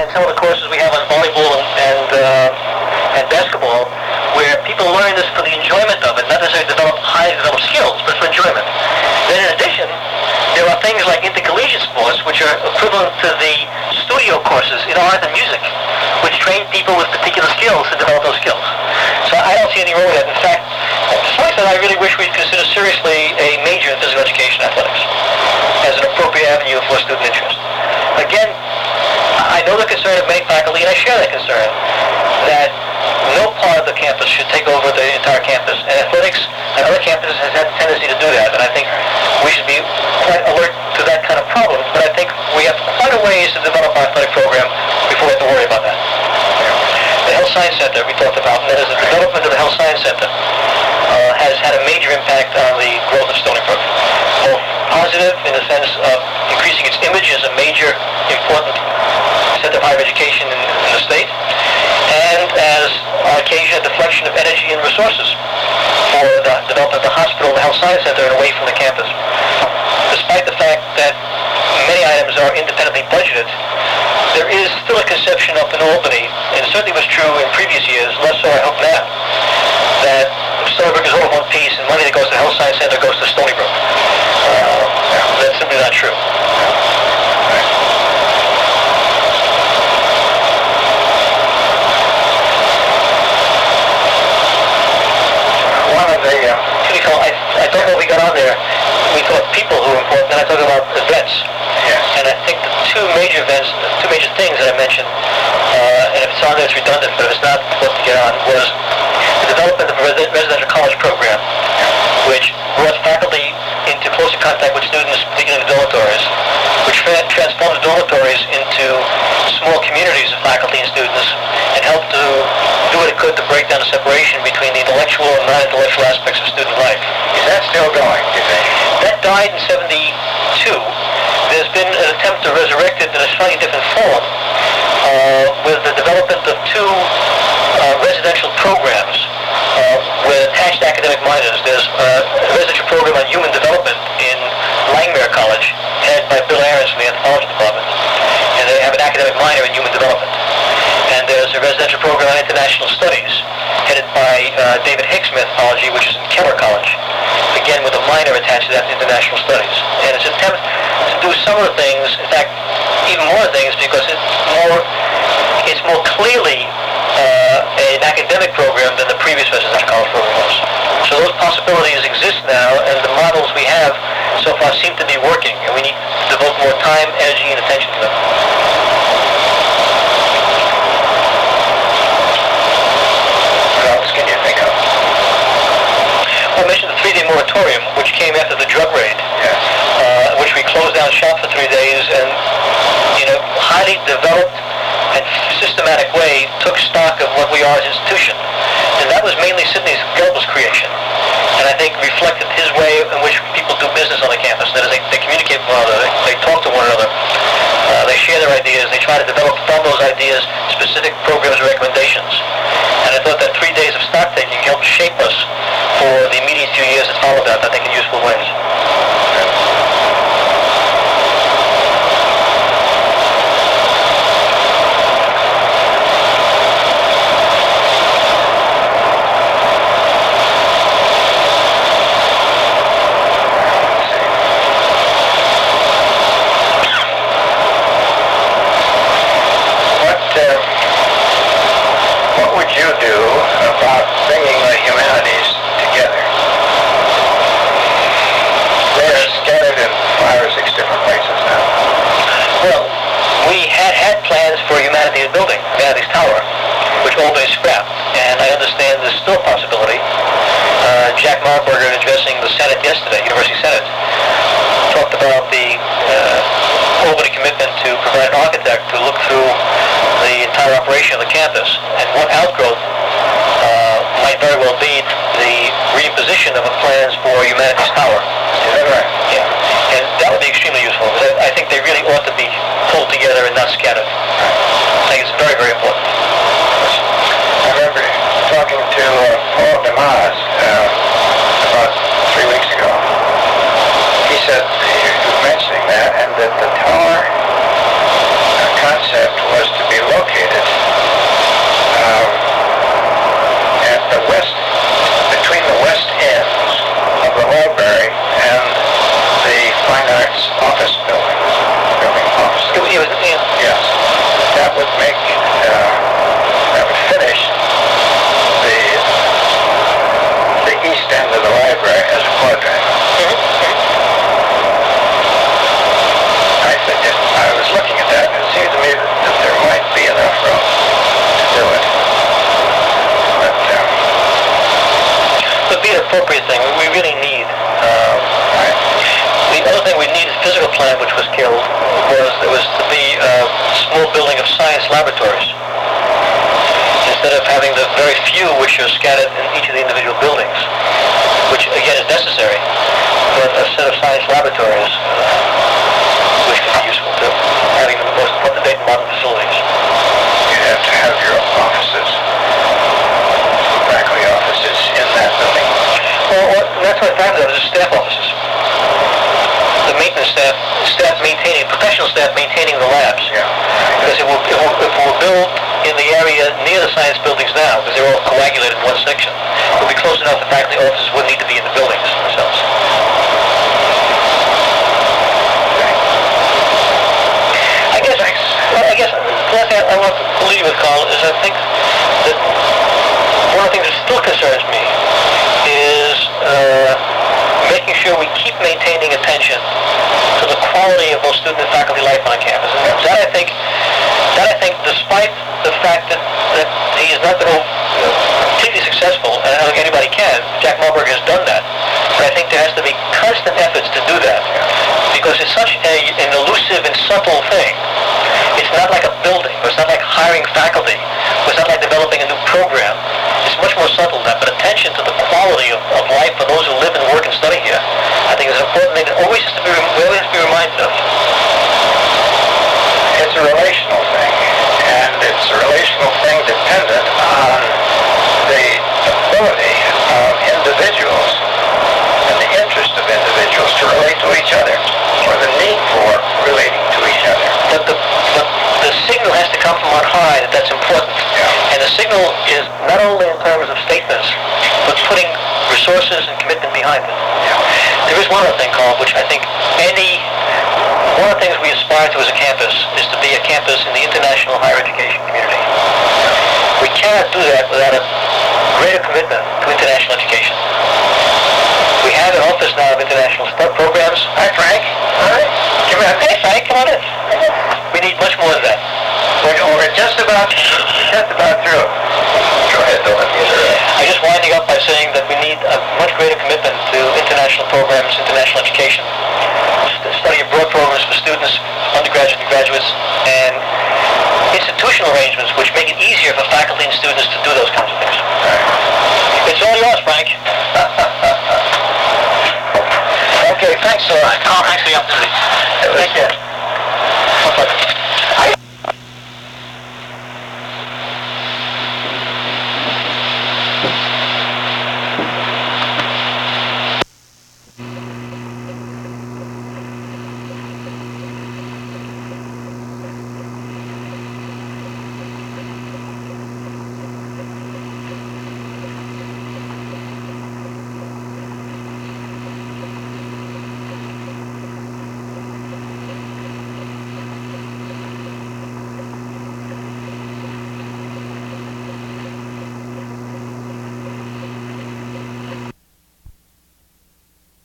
and some of the courses we have on volleyball and basketball, where people learn this for the enjoyment of it, not necessarily develop highly developed skills, but for enjoyment. Then in addition, there are things like intercollegiate sports, which are equivalent to the studio courses in art and music, which train people with particular skills to develop those skills. So I don't see any role in that. In fact, to some extent, I really wish we'd consider seriously a major in physical education athletics as an appropriate avenue for student interest. Again, I know the concern of many faculty, and I share that concern, that no part of the campus should take over the entire campus. And athletics and other campuses has had the tendency to do that, and I think we should be quite alert to that kind of problem. But I think we have quite a ways to develop our athletic program before we have to worry about that. The Health Science Center we talked about, and that is the development of the Health Science Center has had a major impact on the growth of Stony Brook. Both positive in the sense of increasing its image as a major, important center of higher education in the state, and as on occasion a deflection of energy and resources for the development of the hospital and the Health Science Center and away from the campus. Despite the fact that many items are independently budgeted, there is still a conception up in Albany, and it certainly was true in previous years, less so I hope now, that Stony Brook is all in one piece and money that goes to the Health Science Center goes to Stony Brook. That's simply not true. One of the, I don't know if we got on there, we thought people who are important, then I talked about events. Yes. And I think the two major events, two major things that I mentioned, and if it's on there it's redundant, but if it's not important to get on, was the development of a residential college program, which brought faculty into closer contact with students, particularly in the dormitories, which transformed the dormitories into small communities of faculty and students, and helped to do what it could to break down the separation between the intellectual and non-intellectual aspects of student life. Is that still going, do you think? That died in 1972. There's been an attempt to resurrect it in a slightly different form with the development of two residential programs with attached academic minors. There's a residential program on human development in Langmuir College, headed by Bill Ahrens from the anthropology department, and they have an academic minor in human development. And there's a residential program on international studies, headed by David Hicks from anthropology, which is in Keller College, again with a minor attached to that international studies. And it's an attempt to do some of the things, in fact, even more things, because it's more clearly an academic program than the previous residential college program was. So those possibilities exist now, and the models we have so far seem to be working, and we need to devote more time, energy, and attention to them. What else can you think of? I mentioned the 3-day moratorium, which came after the drug raid, Yes. which we closed down shop for 3 days, and in a highly developed and systematic way took stock of what we are as an institution. And that was mainly Sidney Gelb's creation, and I think reflected his way in which people do business on the campus. That is, they communicate with one another, they talk to one another, they share their ideas, they try to develop from those ideas specific programs or recommendations. And I thought that 3 days of stock taking helped shape us for the immediate few years that followed that, I think, in useful ways. What would you do about bringing the humanities together? They're scattered in 5 or 6 different places now. Well, we had plans for a humanities building, humanities tower, which all been scrapped, and I understand there's still a possibility. Jack Marburger, addressing the Senate yesterday, University Senate, talked about the Albany commitment to provide an architect to look through the entire operation of the campus, and one outgrowth might very well be the reimposition of a plans for a humanities tower. Is that right? Yeah, and that would be extremely useful, because I think they really ought to be pulled together and not scattered. I think it's very, very important. I remember talking to Paul DeMaz about 3 weeks ago. He said, you were mentioning that, and that the tower concept was to be of science laboratories, instead of having the very few which are scattered in each of the individual buildings, which again is necessary, but a set of science laboratories which can be useful too, having the most up-to-date modern facilities. You have to have your offices, faculty offices in that building. Well, that's what times are just staff offices. The maintenance staff maintaining, professional staff maintaining the labs. Yeah. Because if we'll build in the area near the science buildings now, because they're all coagulated in one section, it will be close enough the faculty offices wouldn't need to be in the buildings themselves. I guess the last thing I want to leave you with, Carl, is I think that one of the things that still concerns me is making sure we keep maintaining attention to the quality of both student and faculty life on campus. And that I think, despite the fact that he is not the whole completely successful, and I don't think anybody can, Jack Marburg has done that, but I think there has to be constant efforts to do that, because it's such an elusive and subtle thing. It's not like a building, or it's not like hiring faculty, or it's not like developing a new program. It's much more subtle than that, but attention to the quality of life for those who live and work and study here, I think is an important thing that we always have to be reminded of. It's a relational thing, and it's a relational thing dependent on the ability of individuals and the interest of individuals to relate to each other, or the need for relating to each other. But the signal has to come from on high that that's important. Yeah. And the signal is not only in terms of statements, but putting resources and commitment behind it. Yeah. There is one other thing, Carl, which I think one of the things we aspire to as a campus is to be a campus in the international higher education community. We cannot do that without a greater commitment to international education. We have an office now of international programs. Hi, Frank. Hi. Hey, Frank, come on in. We need much more than that. We're just about through. Go ahead, Bill. I'm just winding up by saying that we need a much greater commitment to international programs, international education, study abroad programs for students, undergraduates and graduates, and institutional arrangements which make it easier for faculty and students to do those kinds of things. It's all yours, Frank. Okay, thanks a lot. Carl, thanks for the opportunity. Take care. My pleasure.